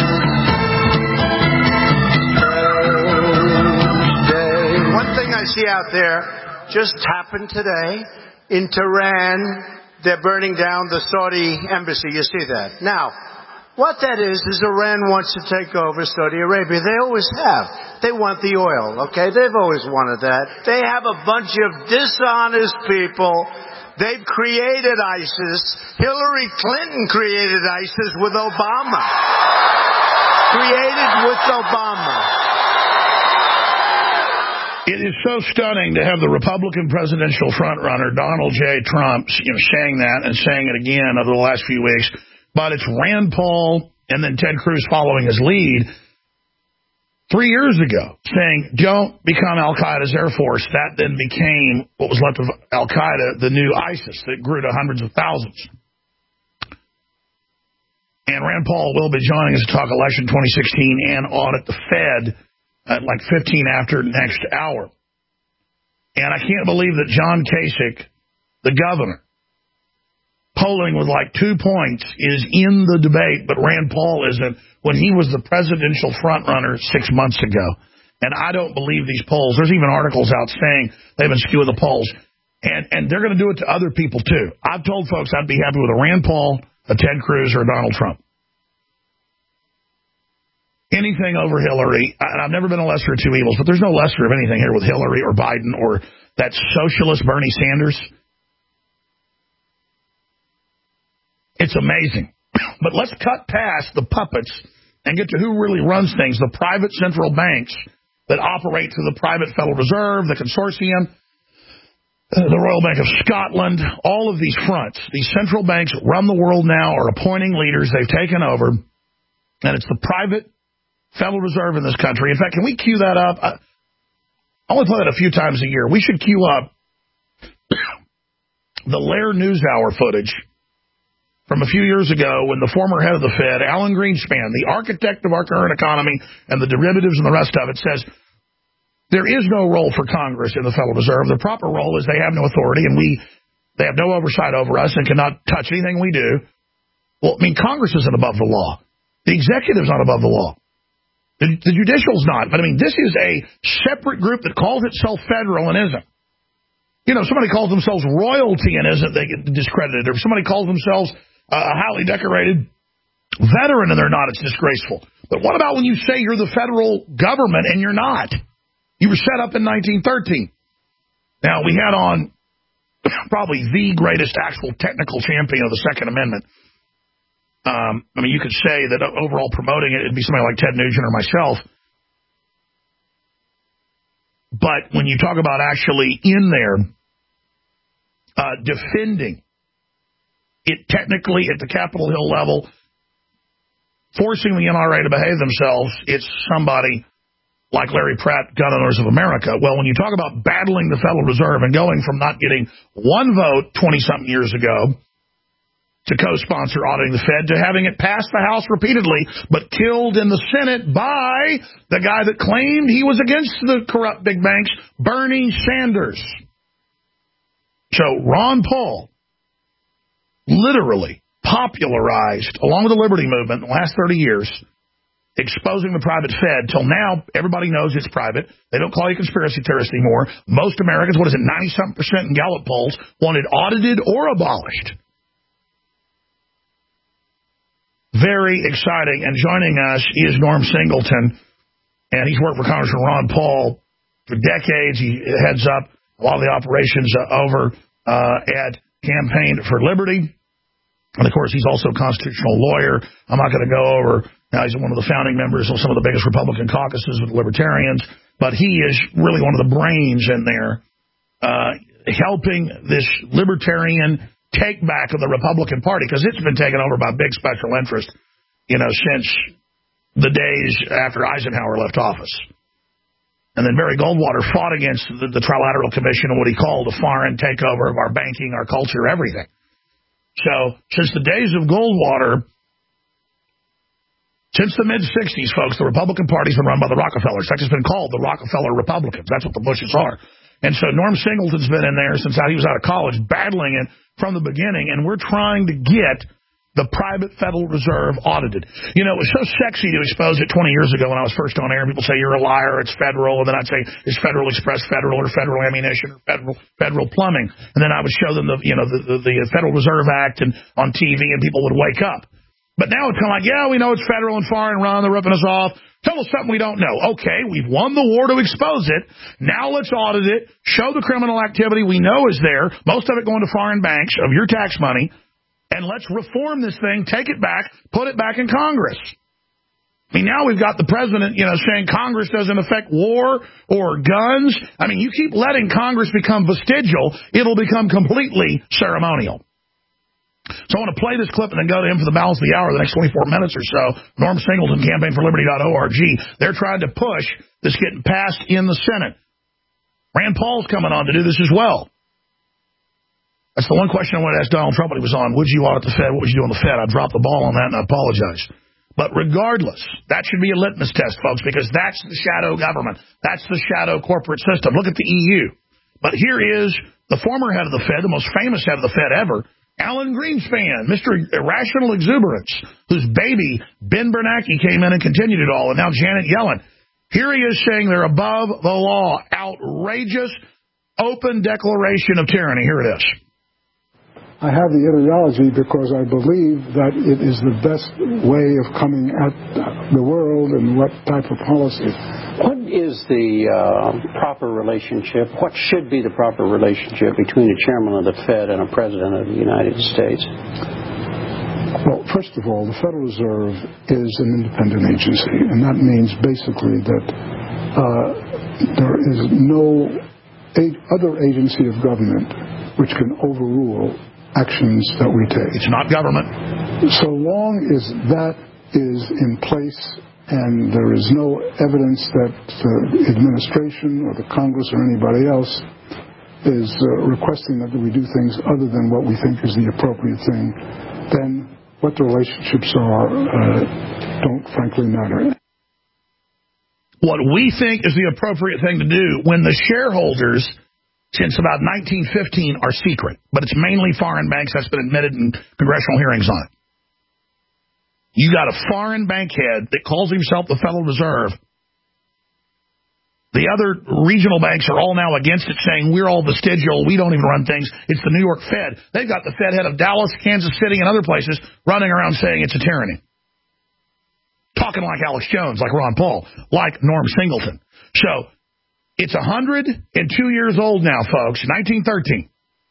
See out there just happened today in Tehran. They're burning down the Saudi embassy. You see that. Now, what that is Iran wants to take over Saudi Arabia. They always have. They want the oil, okay? They've always wanted that. They have a bunch of dishonest people. They've created ISIS. Hillary Clinton created ISIS with Obama. Created with Obama. It is so stunning to have the Republican presidential frontrunner, Donald J. Trump, saying that and saying it again over the last few weeks. But it's Rand Paul and then Ted Cruz following his lead 3 years ago, saying, don't become Al-Qaeda's Air Force. That then became what was left of Al-Qaeda, the new ISIS that grew to hundreds of thousands. And Rand Paul will be joining us to talk election 2016 and audit the Fed at like 15 after next hour. And I can't believe that John Kasich, the governor, polling with like 2 points, is in the debate, but Rand Paul isn't, when he was the presidential frontrunner 6 months ago. And I don't believe these polls. There's even articles out saying they've been skewing the polls. And they're going to do it to other people, too. I've told folks I'd be happy with a Rand Paul, a Ted Cruz, or a Donald Trump. Anything over Hillary. And I've never been a lesser of two evils, but there's no lesser of anything here with Hillary or Biden or that socialist Bernie Sanders. It's amazing. But let's cut past the puppets and get to who really runs things, the private central banks that operate through the private Federal Reserve, the consortium, the Royal Bank of Scotland, all of these fronts. These central banks run the world now, are appointing leaders. They've taken over. And it's the private Federal Reserve in this country. In fact, can we cue that up? I only play that a few times a year. We should cue up the Lair NewsHour footage from a few years ago when the former head of the Fed, Alan Greenspan, the architect of our current economy and the derivatives and the rest of it, says there is no role for Congress in the Federal Reserve. The proper role is they have no authority and they have no oversight over us and cannot touch anything we do. Well, I mean, Congress isn't above the law. The executive's not above the law. The judicial's not. But, I mean, this is a separate group that calls itself federal and isn't. You know, somebody calls themselves royalty and isn't, they get discredited. Or somebody calls themselves a highly decorated veteran and they're not. It's disgraceful. But what about when you say you're the federal government and you're not? You were set up in 1913. Now, we had on probably the greatest actual technical champion of the Second Amendment. I mean, you could say that overall promoting it, it'd be somebody like Ted Nugent or myself. But when you talk about actually in there defending it technically at the Capitol Hill level, forcing the NRA to behave themselves, it's somebody like Larry Pratt, Gun Owners of America. Well, when you talk about battling the Federal Reserve and going from not getting one vote 20-something years ago to co-sponsor auditing the Fed to having it pass the House repeatedly, but killed in the Senate by the guy that claimed he was against the corrupt big banks, Bernie Sanders. So Ron Paul literally popularized, along with the Liberty Movement in the last 30 years, exposing the private Fed. Till now, everybody knows it's private. They don't call you conspiracy theorists anymore. Most Americans, 90-something% in Gallup polls, want it audited or abolished. Very exciting. And joining us is Norm Singleton, and he's worked for Congressman Ron Paul for decades. He heads up a lot of the operations over at Campaign for Liberty. And, of course, he's also a constitutional lawyer. I'm not going to go over. Now, he's one of the founding members of some of the biggest Republican caucuses with libertarians. But he is really one of the brains in there helping this libertarian take back of the Republican Party, because it's been taken over by big special interest, since the days after Eisenhower left office. And then Barry Goldwater fought against the Trilateral Commission and what he called a foreign takeover of our banking, our culture, everything. So since the days of Goldwater, since the mid-'60s, folks, the Republican Party's been run by the Rockefellers. In fact, it's been called the Rockefeller Republicans. That's what the Bushes are. And so Norm Singleton's been in there since he was out of college, battling it from the beginning, and we're trying to get the private Federal Reserve audited. It was so sexy to expose it 20 years ago when I was first on air. People say, you're a liar, it's federal. And then I'd say, is Federal Express federal, or federal ammunition, or federal plumbing? And then I would show them the Federal Reserve Act and on TV, and people would wake up. But now it's kind of like, yeah, we know it's federal and foreign run, they're ripping us off. Tell us something we don't know. Okay, we've won the war to expose it. Now let's audit it, show the criminal activity we know is there, most of it going to foreign banks of your tax money, and let's reform this thing, take it back, put it back in Congress. I mean, now we've got the president, saying Congress doesn't affect war or guns. I mean, you keep letting Congress become vestigial, it'll become completely ceremonial. So I want to play this clip and then go to him for the balance of the hour, the next 24 minutes or so. Norm Singleton, campaignforliberty.org. They're trying to push this getting passed in the Senate. Rand Paul's coming on to do this as well. That's the one question I wanted to ask Donald Trump when he was on. Would you audit the Fed? What would you do on the Fed? I dropped the ball on that, and I apologize. But regardless, that should be a litmus test, folks, because that's the shadow government. That's the shadow corporate system. Look at the EU. But here is the former head of the Fed, the most famous head of the Fed ever, Alan Greenspan, Mr. Irrational Exuberance, whose baby, Ben Bernanke, came in and continued it all, and now Janet Yellen. Here he is saying they're above the law. Outrageous, open declaration of tyranny. Here it is. I have the ideology because I believe that it is the best way of coming at the world and what type of policy. What is the proper relationship? What should be the proper relationship between a chairman of the Fed and a president of the United States? Well, first of all, the Federal Reserve is an independent agency, and that means basically that there is no other agency of government which can overrule actions that we take. It's not government. So long as that is in place and there is no evidence that the administration or the Congress or anybody else is requesting that we do things other than what we think is the appropriate thing, then what the relationships are don't frankly matter. What we think is the appropriate thing to do when the shareholders since about 1915 are secret, but it's mainly foreign banks. That's been admitted in congressional hearings on it. You got a foreign bank head that calls himself the Federal Reserve. The other regional banks are all now against it, saying we're all vestigial, we don't even run things. It's the New York Fed. They've got the Fed head of Dallas, Kansas City, and other places running around saying it's a tyranny. Talking like Alex Jones, like Ron Paul, like Norm Singleton. So it's 102 years old now, folks, 1913.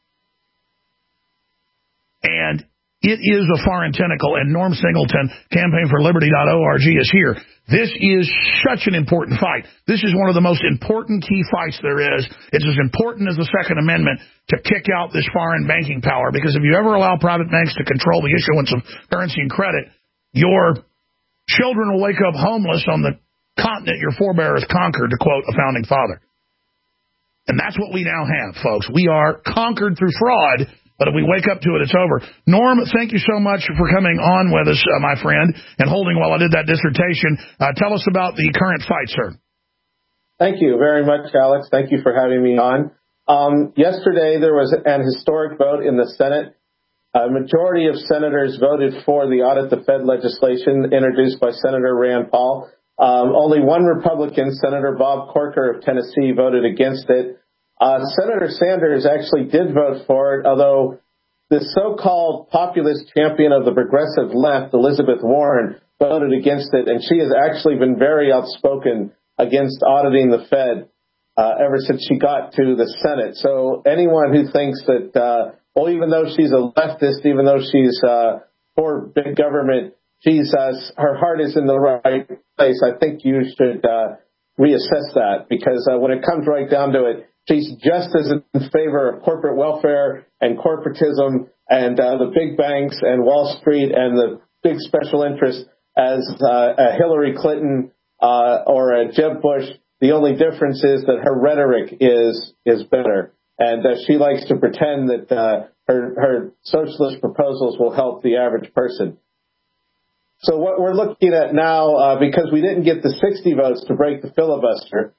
And it is a foreign tentacle, and Norm Singleton, campaignforliberty.org, is here. This is such an important fight. This is one of the most important key fights there is. It's as important as the Second Amendment to kick out this foreign banking power, because if you ever allow private banks to control the issuance of currency and credit, your children will wake up homeless on the continent your forebears conquered, to quote a founding father. And that's what we now have, folks. We are conquered through fraud, but if we wake up to it, it's over. Norm, thank you so much for coming on with us, my friend, and holding while I did that dissertation. Tell us about the current fight, sir. Thank you very much, Alex. Thank you for having me on. Yesterday, there was an historic vote in the Senate. A majority of senators voted for the Audit the Fed legislation introduced by Senator Rand Paul. Only one Republican, Senator Bob Corker of Tennessee, voted against it. Senator Sanders actually did vote for it, although the so-called populist champion of the progressive left, Elizabeth Warren, voted against it, and she has actually been very outspoken against auditing the Fed ever since she got to the Senate. So anyone who thinks that, even though she's a leftist, even though she's for big government, her heart is in the right place. I think you should reassess that, because when it comes right down to it, she's just as in favor of corporate welfare and corporatism and the big banks and Wall Street and the big special interests as a Hillary Clinton or a Jeb Bush. The only difference is that her rhetoric is better, and she likes to pretend that her socialist proposals will help the average person. So what we're looking at now, because we didn't get the 60 votes to break the filibuster,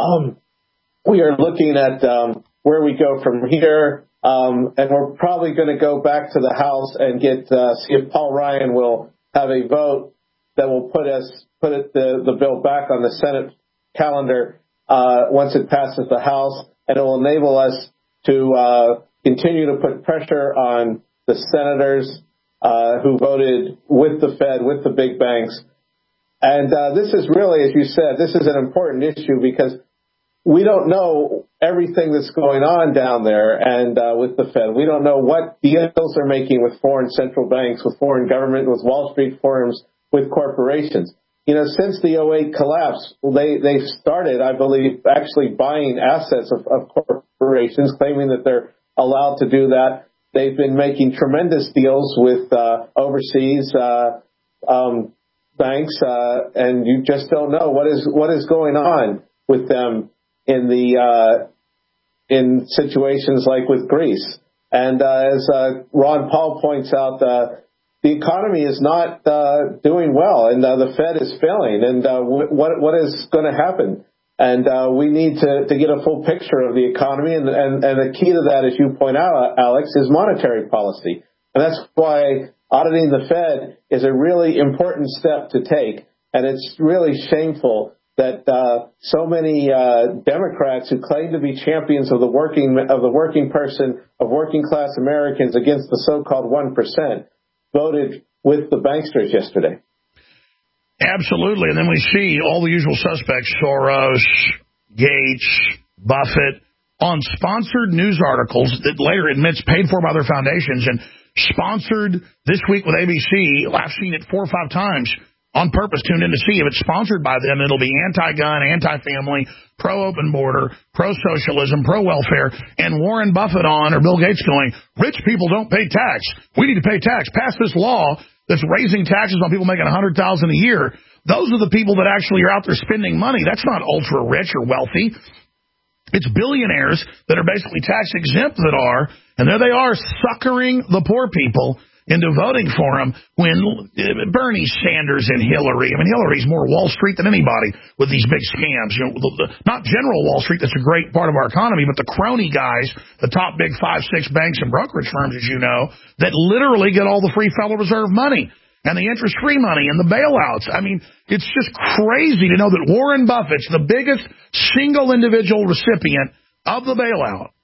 we are looking at where we go from here, and we're probably going to go back to the House and see if Paul Ryan will have a vote that will put the bill back on the Senate calendar once it passes the House, and it will enable us to continue to put pressure on the senators who voted with the Fed, with the big banks. And this is really, as you said, this is an important issue because we don't know everything that's going on down there and with the Fed. We don't know what deals they're making with foreign central banks, with foreign government, with Wall Street firms, with corporations. You know, since the 2008 collapse, they've started, I believe, actually buying assets of corporations, claiming that they're allowed to do that. They've been making tremendous deals with overseas banks, and you just don't know what is going on with them in situations like with Greece. And as Ron Paul points out, the economy is not doing well, and the Fed is failing. And what is going to happen? And we need to get a full picture of the economy. And the key to that, as you point out, Alex, is monetary policy. And that's why auditing the Fed is a really important step to take. And it's really shameful that so many Democrats who claim to be champions of the working person, of working class Americans against the so-called 1%, voted with the banksters yesterday. Absolutely. And then we see all the usual suspects, Soros, Gates, Buffett, on sponsored news articles that later admits paid for by their foundations and sponsored this week with ABC. I've seen it 4 or 5 times on purpose, tuned in to see if it's sponsored by them. It'll be anti-gun, anti-family, pro-open border, pro-socialism, pro-welfare, and Warren Buffett on, or Bill Gates going, rich people don't pay tax. We need to pay tax. Pass this law that's raising taxes on people making $100,000 a year. Those are the people that actually are out there spending money. That's not ultra rich or wealthy. It's billionaires that are basically tax exempt that are, and there they are suckering the poor people into voting for him when Bernie Sanders and Hillary, Hillary's more Wall Street than anybody with these big scams. Not general Wall Street, that's a great part of our economy, but the crony guys, the top big 5-6 banks and brokerage firms, as you know, that literally get all the free Federal Reserve money and the interest-free money and the bailouts. It's just crazy to know that Warren Buffett's the biggest single individual recipient of the bailout.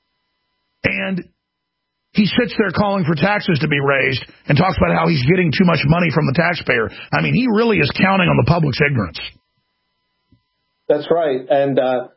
And he sits there calling for taxes to be raised and talks about how he's getting too much money from the taxpayer. He really is counting on the public's ignorance. That's right. And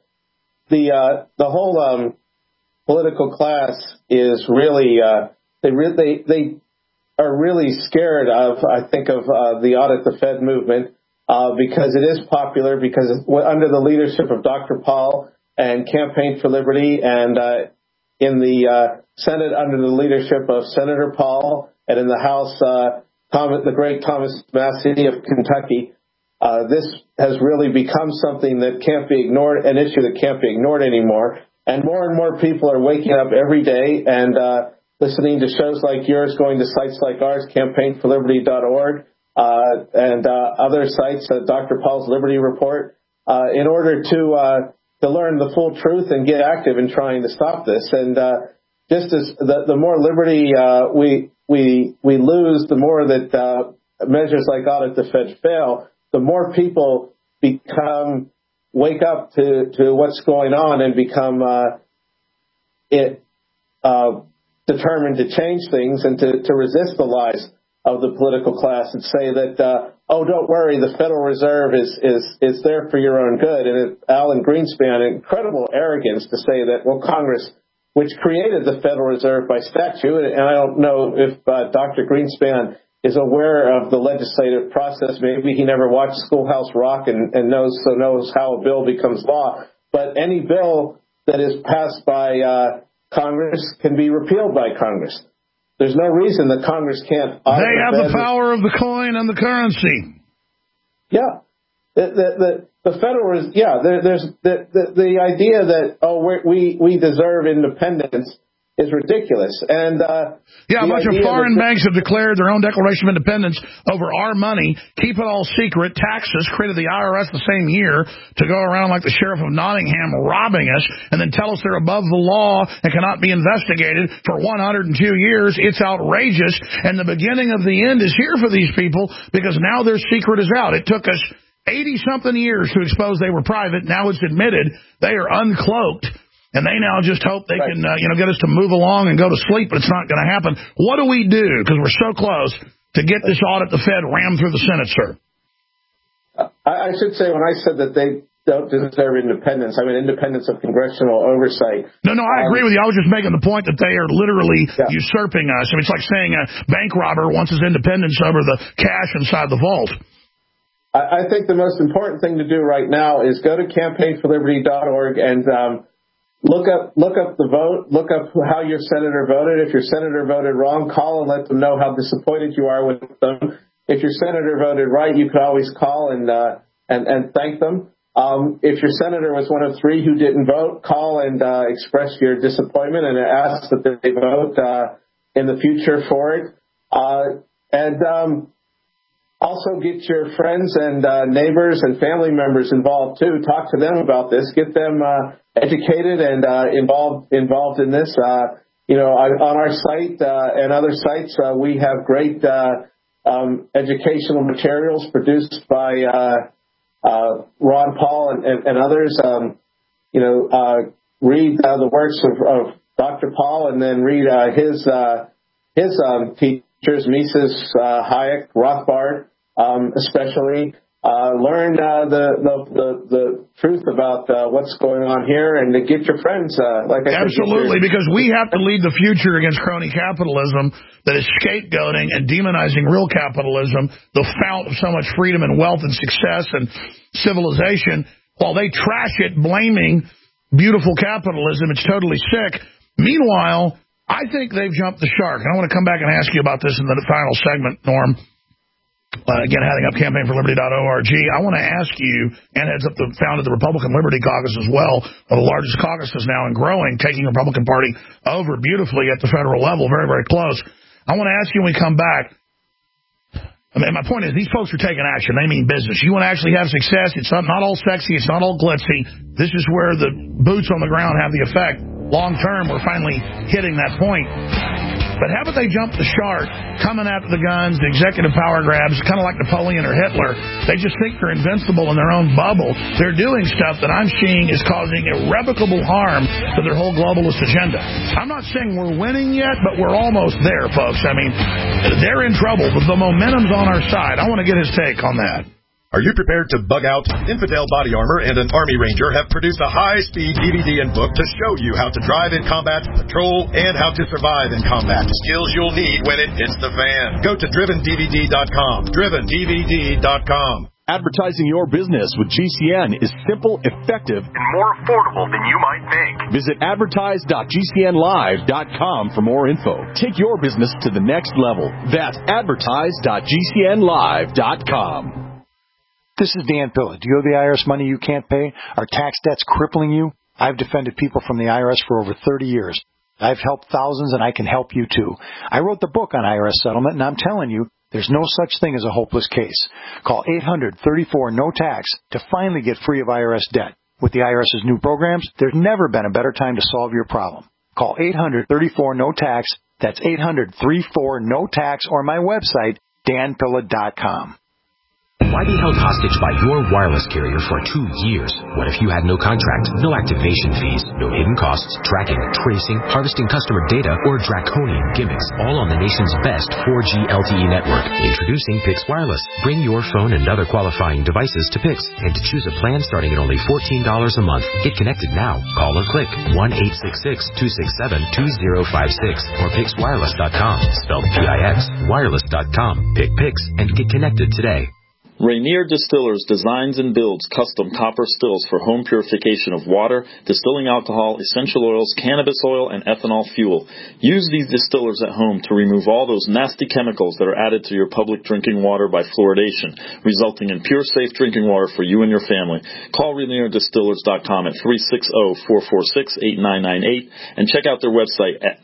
the whole political class is really they are really scared of, I think, of the Audit the Fed movement because it is popular, because under the leadership of Dr. Paul and Campaign for Liberty, and in the Senate under the leadership of Senator Paul, and in the House, the great Thomas Massie of Kentucky, this has really become something that can't be ignored, an issue that can't be ignored anymore. And more people are waking up every day and listening to shows like yours, going to sites like ours, campaignforliberty.org, and other sites, Dr. Paul's Liberty Report, in order to learn the full truth and get active in trying to stop this. And just as the more liberty we lose, the more that measures like Audit the Fed fail, the more people wake up to what's going on and become determined to change things and to resist the lies of the political class and say that, don't worry, the Federal Reserve is there for your own good. And Alan Greenspan, incredible arrogance to say that, well, Congress, which created the Federal Reserve by statute, and I don't know if Dr. Greenspan is aware of the legislative process. Maybe he never watched Schoolhouse Rock and knows how a bill becomes law. But any bill that is passed by Congress can be repealed by Congress. There's no reason that Congress can't. They have the power of the coin and the currency. Yeah, the Federal. Yeah, there's the idea that we deserve independence is ridiculous. And a bunch of foreign banks have declared their own Declaration of Independence over our money, keep it all secret, tax us, created the IRS the same year to go around like the Sheriff of Nottingham robbing us, and then tell us they're above the law and cannot be investigated for 102 years. It's outrageous, and the beginning of the end is here for these people because now their secret is out. It took us 80-something years to expose they were private. Now it's admitted they are uncloaked. And they now just hope they can, get us to move along and go to sleep, but it's not going to happen. What do we do? Because we're so close to get this Audit the Fed rammed through the Senate, sir. I should say when I said that they don't deserve independence, I mean independence of congressional oversight. No, I agree with you. I was just making the point that they are literally usurping us. It's like saying a bank robber wants his independence over the cash inside the vault. I think the most important thing to do right now is go to campaignforliberty.org and look up the vote. Look up how your senator voted. If your senator voted wrong, call and let them know how disappointed you are with them. If your senator voted right, you could always call and thank them. If your senator was one of 3 who didn't vote, call and express your disappointment and ask that they vote in the future for it. Also get your friends and neighbors and family members involved too. Talk to them about this. Get them educated and involved in this. On our site and other sites, we have great educational materials produced by Ron Paul and others. Read the works of Dr. Paul, and then read his teachers, Mises, Hayek, Rothbard, especially. Learn the truth about what's going on here, and to get your friends. Absolutely, because we have to lead the future against crony capitalism that is scapegoating and demonizing real capitalism, the fount of so much freedom and wealth and success and civilization, while they trash it, blaming beautiful capitalism. It's totally sick. Meanwhile, I think they've jumped the shark. And I want to come back and ask you about this in the final segment, Norm. Again, heading up campaignforliberty.org. I want to ask you, and heads up founded the Republican Liberty Caucus as well, one of the largest caucuses now and growing, taking the Republican Party over beautifully at the federal level, very, very close. I want to ask you when we come back, my point is, these folks are taking action. They mean business. You want to actually have success. It's not all sexy. It's not all glitzy. This is where the boots on the ground have the effect. Long term, we're finally hitting that point. But how about they jump the shark, coming after the guns, the executive power grabs, kind of like Napoleon or Hitler. They just think they're invincible in their own bubble. They're doing stuff that I'm seeing is causing irrevocable harm to their whole globalist agenda. I'm not saying we're winning yet, but we're almost there, folks. I mean, they're in trouble, but the momentum's on our side. I want to get his take on that. Are you prepared to bug out? Infidel Body Armor and an Army Ranger have produced a high-speed DVD and book to show you how to drive in combat, patrol, and how to survive in combat. Skills you'll need when it hits the fan. Go to DrivenDVD.com. DrivenDVD.com. Advertising your business with GCN is simple, effective, and more affordable than you might think. Visit advertise.gcnlive.com for more info. Take your business to the next level. That's advertise.gcnlive.com. This is Dan Pilla. Do you owe the IRS money you can't pay? Are tax debts crippling you? I've defended people from the IRS for over 30 years. I've helped thousands, and I can help you too. I wrote the book on IRS settlement, and I'm telling you, there's no such thing as a hopeless case. Call 800-34-NO-TAX to finally get free of IRS debt. With the IRS's new programs, there's never been a better time to solve your problem. Call 800-34-NO-TAX. That's 800-34-NO-TAX, or my website, danpilla.com. Why be held hostage by your wireless carrier for 2 years? What if you had no contract, no activation fees, no hidden costs, tracking, tracing, harvesting customer data, or draconian gimmicks, all on the nation's best 4G LTE network? Introducing Pix Wireless. Bring your phone and other qualifying devices to Pix, and to choose a plan starting at only $14 a month. Get connected now. Call or click 1-866-267-2056 or PixWireless.com. Spelled P-I-X. Wireless.com. Pick Pix and get connected today. Rainier Distillers designs and builds custom copper stills for home purification of water, distilling alcohol, essential oils, cannabis oil, and ethanol fuel. Use these distillers at home to remove all those nasty chemicals that are added to your public drinking water by fluoridation, resulting in pure, safe drinking water for you and your family. Call RainierDistillers.com at 360-446-8998 and check out their website at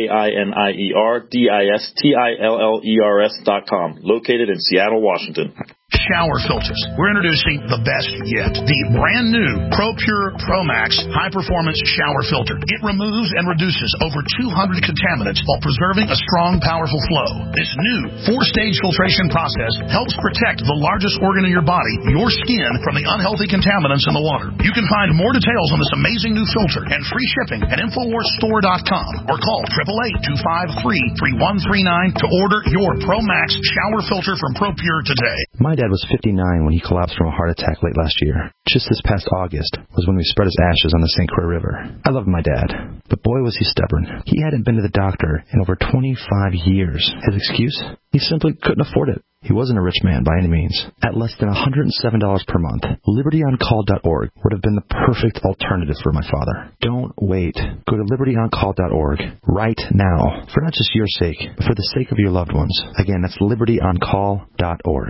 RainierDistillers.com, located in Seattle, Washington. Shower filters. We're introducing the best yet, the brand new ProPure ProMax high-performance shower filter. It removes and reduces over 200 contaminants while preserving a strong, powerful flow. This new 4-stage filtration process helps protect the largest organ in your body, your skin, from the unhealthy contaminants in the water. You can find more details on this amazing new filter and free shipping at InfoWarsStore.com or call 888-253-3139 to order your ProMax shower filter from ProPure today. My dad was 59 when he collapsed from a heart attack late last year. Just this past August was when we spread his ashes on the St. Croix River. I loved my dad, but boy was he stubborn. He hadn't been to the doctor in over 25 years. His excuse? He simply couldn't afford it. He wasn't a rich man by any means. At less than $107 per month, LibertyOnCall.org would have been the perfect alternative for my father. Don't wait. Go to LibertyOnCall.org right now, for not just your sake, but for the sake of your loved ones. Again, that's LibertyOnCall.org.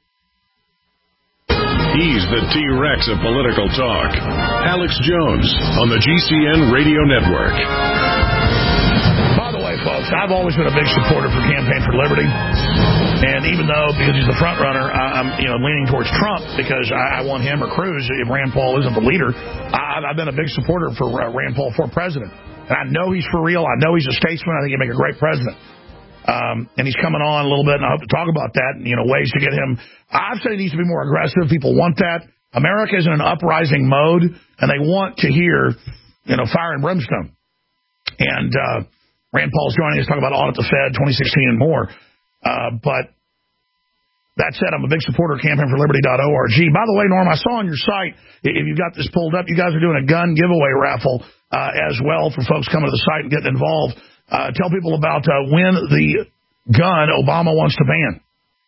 He's the T-Rex of political talk. Alex Jones on the GCN Radio Network. By the way, folks, I've always been a big supporter for Campaign for Liberty. And even though, because he's the front runner, I'm leaning towards Trump because I want him or Cruz if Rand Paul isn't the leader. I've been a big supporter for Rand Paul for president. And I know he's for real. I know he's a statesman. I think he'd make a great president. And he's coming on a little bit, and I hope to talk about that and, ways to get him. I've said he needs to be more aggressive. People want that. America is in an uprising mode, and they want to hear, fire and brimstone. And Rand Paul's joining us talking about Audit the Fed 2016 and more. But that said, I'm a big supporter of campaignforliberty.org. By the way, Norm, I saw on your site, if you've got this pulled up, you guys are doing a gun giveaway raffle as well for folks coming to the site and getting involved. Tell people about when the gun Obama wants to ban.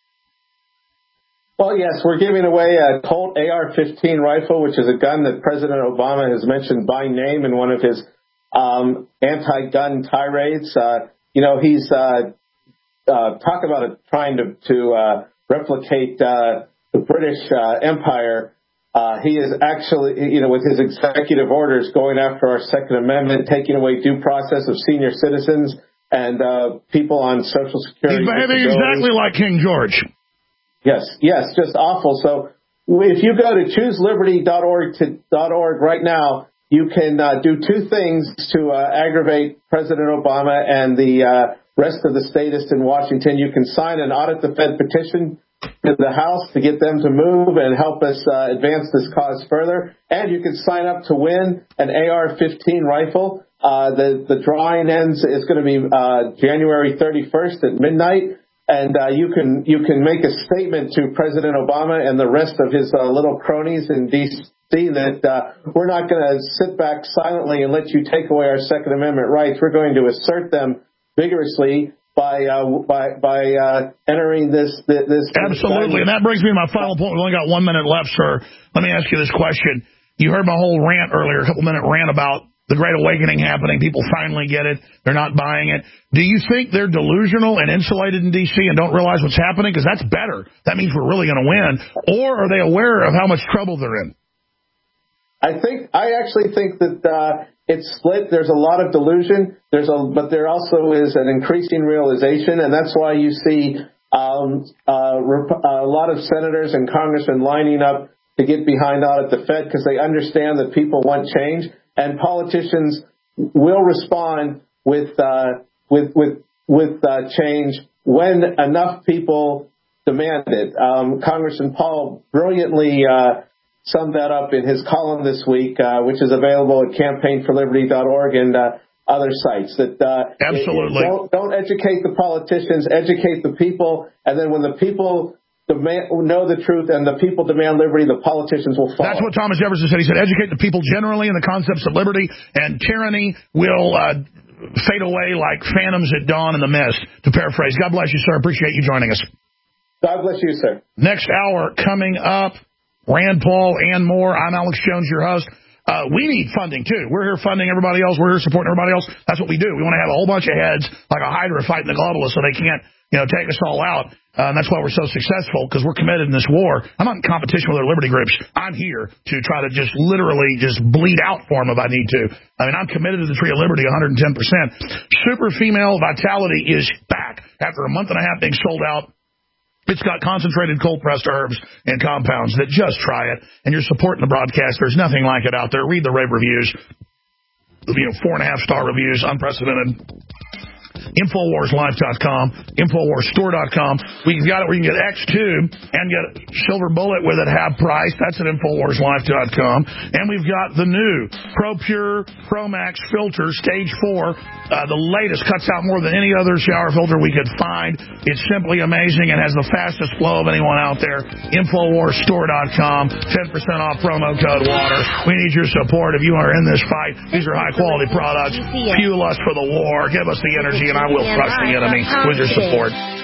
Well, yes, we're giving away a Colt AR-15 rifle, which is a gun that President Obama has mentioned by name in one of his anti-gun tirades. He's talk about trying to replicate the British Empire. He is actually, with his executive orders going after our Second Amendment, taking away due process of senior citizens and people on Social Security. He's behaving exactly like King George. Yes, just awful. So if you go to chooseliberty.org right now, you can do two things to aggravate President Obama and the rest of the statists in Washington. You can sign an Audit the Fed petition to the House to get them to move and help us advance this cause further. And you can sign up to win an AR-15 rifle. The drawing is going to be January 31st at midnight. And you can make a statement to President Obama and the rest of his little cronies in D.C. that we're not going to sit back silently and let you take away our Second Amendment rights. We're going to assert them vigorously by entering this. Absolutely, and that brings me to my final point. We've only got 1 minute left, sir. Let me ask you this question. You heard my whole rant earlier, a couple-minute rant about the Great Awakening happening. People finally get it. They're not buying it. Do you think they're delusional and insulated in D.C. and don't realize what's happening? Because that's better. That means we're really going to win. Or are they aware of how much trouble they're in? I actually think that it's split. There's a lot of delusion. But there also is an increasing realization, and that's why you see a lot of senators and congressmen lining up to get behind Audit the Fed because they understand that people want change, and politicians will respond with change when enough people demand it. Congressman Paul brilliantly summed that up in his column this week, which is available at campaignforliberty.org and other sites. Absolutely. Don't educate the politicians, educate the people, and then when the people know the truth and the people demand liberty, the politicians will follow. That's what Thomas Jefferson said. He said, educate the people generally in the concepts of liberty, and tyranny will fade away like phantoms at dawn in the mist, to paraphrase. God bless you, sir. Appreciate you joining us. God bless you, sir. Next hour coming up, Rand Paul and more. I'm Alex Jones, your host. We need funding, too. We're here funding everybody else. We're here supporting everybody else. That's what we do. We want to have a whole bunch of heads like a Hydra fighting the globalists so they can't, take us all out. And that's why we're so successful, because we're committed in this war. I'm not in competition with other liberty groups. I'm here to try to just literally just bleed out for them if I need to. I mean, I'm committed to the Tree of Liberty 110%. Super Female Vitality is back after a month and a half being sold out. It's got concentrated cold-pressed herbs and compounds that just try it, and you're supporting the broadcast. There's nothing like it out there. Read the rave reviews. 4.5-star reviews, unprecedented. InfoWarsLife.com, InfoWarsStore.com. We've got it where you can get X2 and get a silver bullet with it half price. That's at InfoWarsLife.com. And we've got the new ProPure ProMax filter, Stage 4. The latest, cuts out more than any other shower filter we could find. It's simply amazing and has the fastest flow of anyone out there. InfoWarsStore.com, 10% off promo code WATER. We need your support if you are in this fight. These are high-quality products. Fuel us for the war. Give us the energy, and I will crush the enemy with your support.